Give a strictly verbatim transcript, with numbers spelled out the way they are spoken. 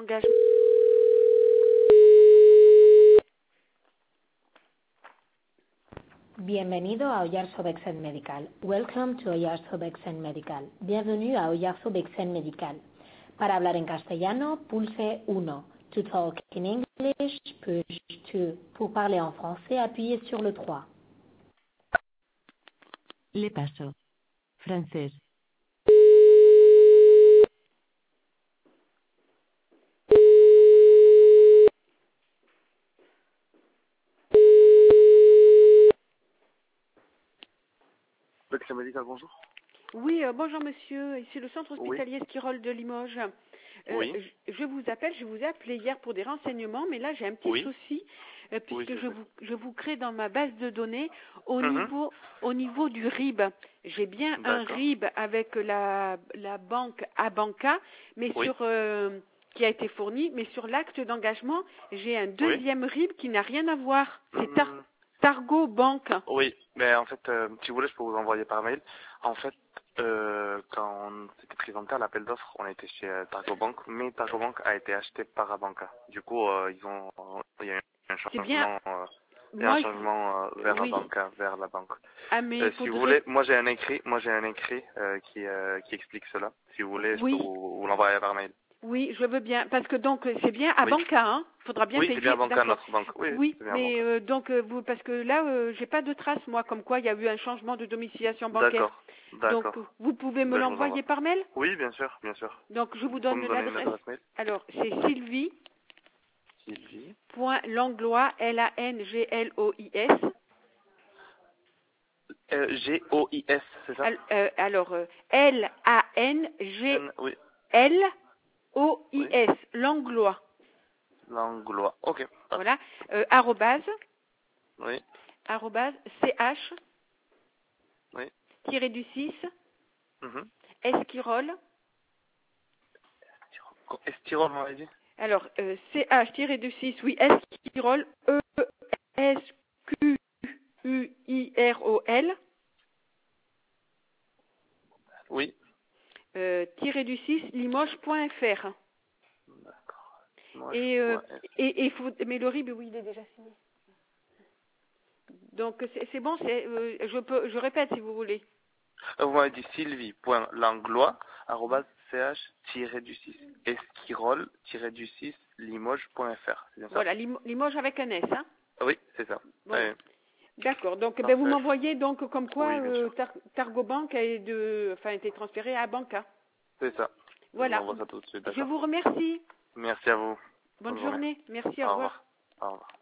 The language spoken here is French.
d'engagement. Bienvenido a Oyarzo Bexen Medical. Welcome to Oyarzo Bexen Medical. Bienvenue a Oyarzo Bexen Medical. Para hablar en castellano, pulse uno. To talk in English, push two. Pour parler en français, appuyez sur le trois. Le paso. Francés. Bexen Medical, bonjour. Oui, euh, bonjour monsieur, ici le centre Oui. hospitalier Esquirol de Limoges. Euh, Oui. je, je vous appelle, je vous ai appelé hier pour des renseignements, mais là j'ai un petit Oui. souci, euh, puisque Oui, je je, sais. vous, je vous crée dans ma base de données au, Mhm. niveau, au niveau du R I B. J'ai bien un D'accord. R I B avec la, la banque Abanca, mais Oui. sur euh, qui a été fourni, mais sur l'acte d'engagement, j'ai un deuxième R I B qui n'a rien à voir. C'est Tar- Mhm. Targo Banque. Oui, mais en fait, euh, si vous voulez, je peux vous envoyer par mail. En fait, euh, quand on s'était présenté à l'appel d'offres, on était chez euh, Targo Bank, mais Targo Bank a été acheté par Abanca. Du coup, euh, ils ont, il y a eu un C'est bien. changement, euh, il y a Moi, un je- changement euh, vers oui. Abanca, vers la banque. Ah, mais Euh, il si vous faudrait. voulez, moi j'ai un écrit, moi j'ai un écrit euh, qui euh, qui explique cela. Si vous voulez, je peux Oui. vous, vous l'envoyer par mail. Oui, je veux bien, parce que donc euh, c'est bien à Oui. Banca, hein. Faudra bien Oui, c'est bien payer, Abanca, d'accord. notre banque. Oui, Oui, c'est bien mais Abanca. euh, donc euh, vous, parce que là, euh, j'ai pas de traces moi, comme quoi il y a eu un changement de domiciliation bancaire. D'accord, Donc d'accord. euh, vous pouvez me Ben, je vous l'envoyer envoie. par mail. Oui, bien sûr, bien sûr. Donc je vous Vous pouvez donne me donner une l'adresse. adresse mail? Alors c'est Sylvie Sylvie. point Langlois L A N G L O I S. Euh, G O I S, c'est ça? Al- euh, alors euh, L A N G N, oui, L O I oui. S Langlois. Langlois. Ok. Ah, Voilà. Euh, arrobase oui, arrobase ch oui. tiré du six Mhm. Esquirol. Estirol, on m'avait dit? Alors, euh, ch tiré du six, oui, Esquirol, E S Q U I R O L, Oui. euh, tiré du six, limoges.fr. D'accord. Moi, Et, je euh, vois. et, et faut, mais le R I B, oui, il est déjà signé. Donc, c'est c'est bon, c'est, euh, je peux, je répète si vous voulez. Euh, Vous m'avez dit sylvie.langlois, arrobase ch-du-six, esquirol, du six, limoges.fr. C'est bien ça? Voilà, Lim- Limoges avec un S, hein. Oui, c'est ça. Voilà. Oui, D'accord. Donc, eh ben, vous parfait. m'envoyez donc comme quoi Oui, bien euh, sûr. Tar- Targobank a, de, enfin, été transféré à Banca. C'est ça. Je vous Voilà. envoie ça tout de suite, Je d'accord? vous remercie. Merci à vous. Bonne Bonne journée. journée. Merci, au Au revoir. revoir. Au revoir.